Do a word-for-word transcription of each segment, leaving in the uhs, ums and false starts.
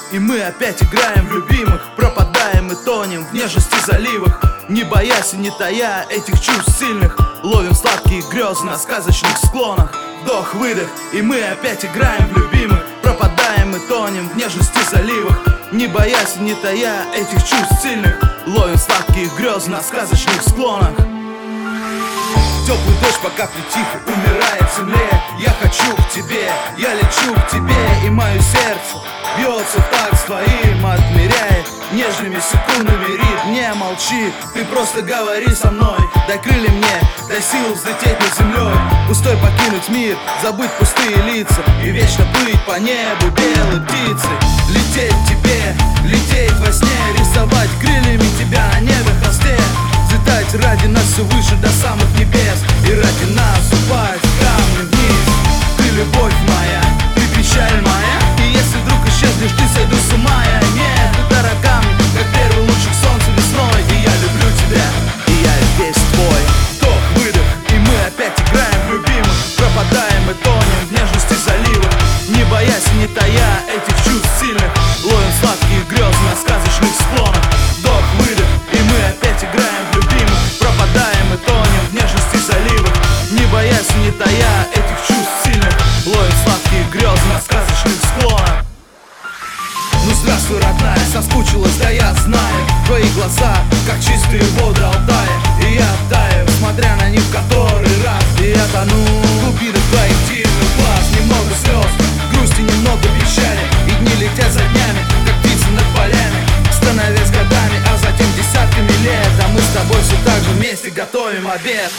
и мы опять играем в любимых. Пропадаем и тонем в нежности заливах, не боясь и не тая этих чувств сильных. Ловим сладкие грезы на сказочных склонах. Вдох-выдох, и мы опять играем в любимых. Пропадаем и тонем в нежности заливах, не боясь и не тая этих чувств сильных. Ловим сладкие грезы на сказочных склонах. Теплый дождь по капле тихо умирает в земле. Я хочу к тебе, я лечу к тебе, и мое сердце бьется в такт с твоим, отмеряет нежными секундами ритм. Не молчи, ты просто говори со мной. Дай крылья мне, дай сил взлететь над землей. Пустой покинуть мир, забыть пустые лица и вечно плыть по небу белой птицей. Лететь к тебе, лететь во сне, рисовать крыльями тебя на небе холсте. Взлетать ради нас все выше до самых небес, и ради нас упасть камнем вниз. Ты любовь моя, ты печаль моя, и если вдруг исчезнешь, ты сойду с ума. Я нет, ты дорога мне, как первый лучик солнца весной. И я люблю тебя, и я весь твой. Вдох-выдох, и мы опять играем в любимых. Пропадаем и тонем в нежности заливах, не боясь и не тая этих чувств сильных. Ловим сладкие грезы на сказочных склонах. Вдох-выдох, и мы опять играем в любимых. Пропадаем и тонем в нежности заливах, не боясь и не тая этих чувств сильных. Ловим сладкие грезы на сказочных склонах. Ну здравствуй, родная, соскучилась, да я знаю. Твои глаза, как чистые воды Алтая, и я таю, смотря на них в который раз. И я тону в глубинах твоих дивных глаз. Немного слез, грусти, немного печали, и дни летят за днями, как птицы над полями, становясь годами, а затем десятками лет. А мы с тобой все так же вместе готовим обед.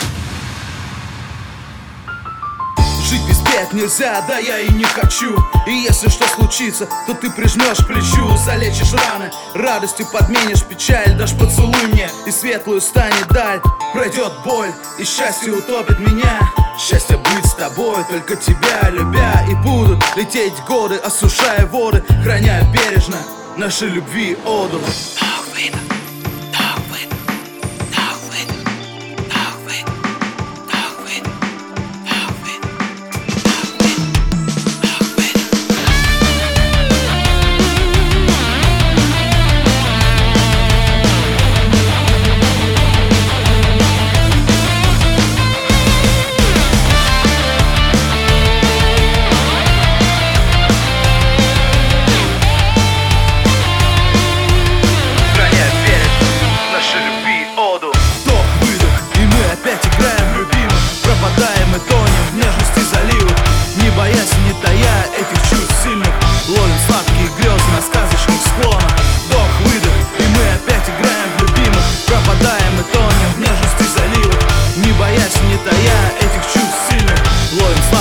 Жить без бед нельзя, да я и не хочу. И если что случится, то ты прижмешь к плечу. Залечишь раны, радостью подменишь печаль. Дашь поцелуй мне, и светлую станет даль. Пройдет боль, и счастье утопит меня. Счастье быть с тобой, только тебя любя. И будут лететь годы, осушая воды, храня бережно нашей любви оду. Пропадаем и тонем в нежности заливах, не боясь и не тая этих чувств сильных. Ловим сладкие грезы на сказочных склонах. Вдох-выдох, и мы опять играем в любимых. Пропадаем и тонем в нежности заливах, не боясь и не тая этих чувств сильных. Ловим сладкие